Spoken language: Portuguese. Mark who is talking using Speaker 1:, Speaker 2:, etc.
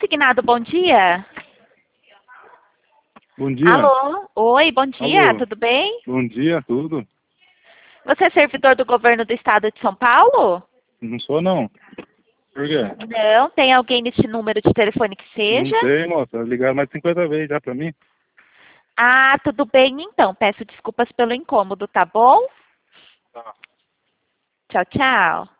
Speaker 1: Consignado, bom dia.
Speaker 2: Bom dia.
Speaker 1: Alô? Oi, bom dia,
Speaker 2: Alô.
Speaker 1: tudo bem?
Speaker 2: Bom dia, tudo?
Speaker 1: Você é servidor do governo do estado de São Paulo?
Speaker 2: Não sou, não. Por quê?
Speaker 1: Não, tem alguém nesse número de telefone que
Speaker 2: Não
Speaker 1: seja?
Speaker 2: sei, moça. Ligaram mais de 50 vezes já pra mim.
Speaker 1: Ah, tudo bem então. Peço desculpas pelo incômodo, tá bom?
Speaker 2: Tá.
Speaker 1: Tchau, tchau.